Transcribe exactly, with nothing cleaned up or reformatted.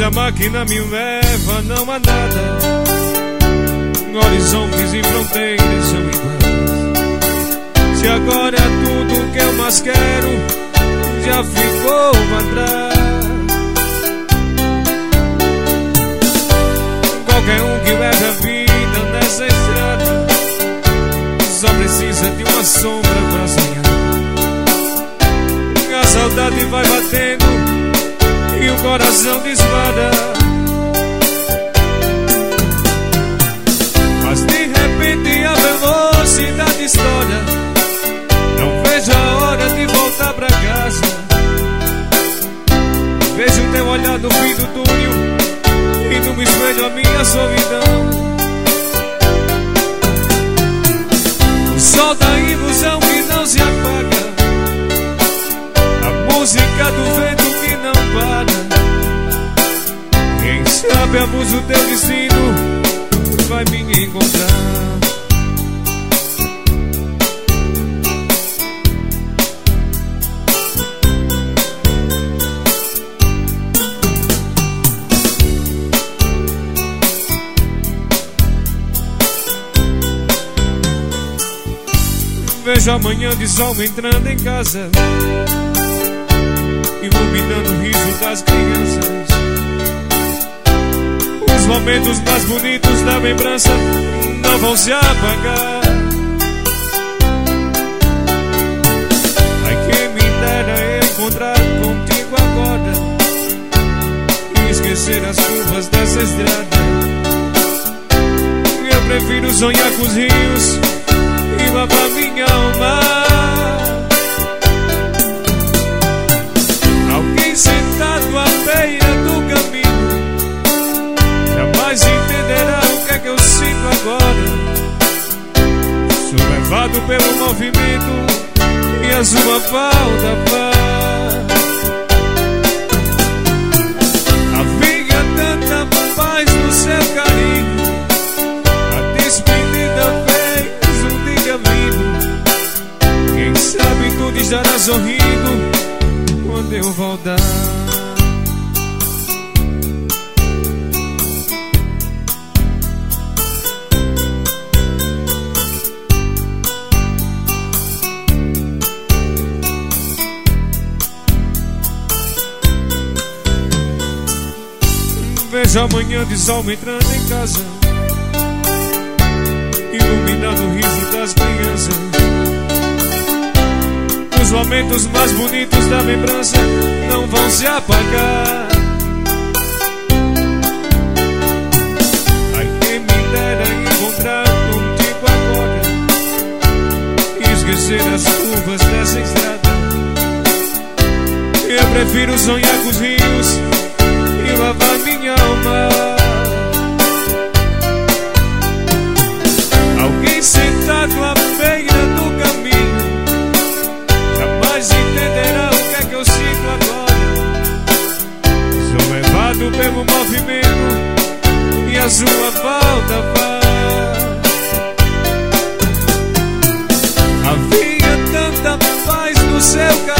a máquina me leva, não há nada. Horizontes e fronteiras são iguais. Se agora tudo que eu mais quero já ficou pra trás. Qualquer um que leve a vida nessa estrada só precisa de uma sombra pra sonhar. A saudade vai batendo e o coração dispara. Mas de repente a velocidade estoura. Não vejo a hora de voltar pra casa. Vejo teu olhar no fim do túnel e no espelho a minha solidão. O sol da ilusão que não se apaga, a música do vento que não para. Quem sabe a luz do teu destino vai me encontrar. Vejo a manhã de sol entrando em casa, iluminando o riso das crianças. Os momentos mais bonitos da lembrança não vão se apagar. Ai, quem me dera encontrar contigo agora e esquecer as curvas dessa estrada. Eu prefiro sonhar com os rios e lavar minha alma. Alguém sentado à beira do caminho jamais entenderá o que é que eu sinto agora. Sou levado pelo movimento e a sua falta faz. Havia tanta paz no seu carinho, a despedida fez um dia lindo. Quem sabe tudo estará sorrindo quando eu voltar. Vejo a manhã de sol entrando em casa, iluminando o riso das crianças. Os momentos mais bonitos da lembrança não vão se apagar. Ai, quem me dera encontrar contigo agora e esquecer as curvas dessa estrada. Eu prefiro sonhar com os rios e lavar minha alma. Alguém sentado à beira do caminho jamais entenderá o que é que eu sinto agora. Sou levado pelo movimento e a sua falta faz. Havia tanta paz no seu caminho,